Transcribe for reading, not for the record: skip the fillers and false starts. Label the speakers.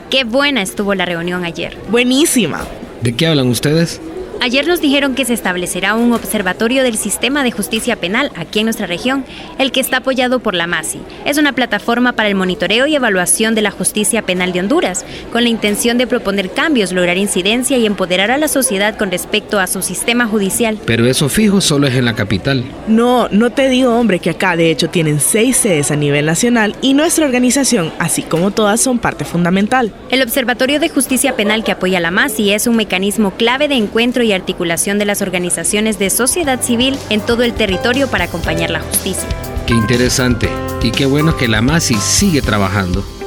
Speaker 1: Qué buena estuvo la reunión ayer.
Speaker 2: Buenísima.
Speaker 3: ¿De qué hablan ustedes?
Speaker 1: Ayer nos dijeron que se establecerá un observatorio del sistema de justicia penal aquí en nuestra región, el que está apoyado por la MASI. Es una plataforma para el monitoreo y evaluación de la justicia penal de Honduras, con la intención de proponer cambios, lograr incidencia y empoderar a la sociedad con respecto a su sistema judicial.
Speaker 3: Pero eso fijo solo es en la capital.
Speaker 2: No te digo, hombre, que acá de hecho tienen 6 sedes a nivel nacional y nuestra organización, así como todas, son parte fundamental.
Speaker 1: El Observatorio de Justicia Penal que apoya la MASI es un mecanismo clave de encuentro y articulación de las organizaciones de sociedad civil en todo el territorio para acompañar la justicia.
Speaker 3: Qué interesante y qué bueno que la MASI sigue trabajando.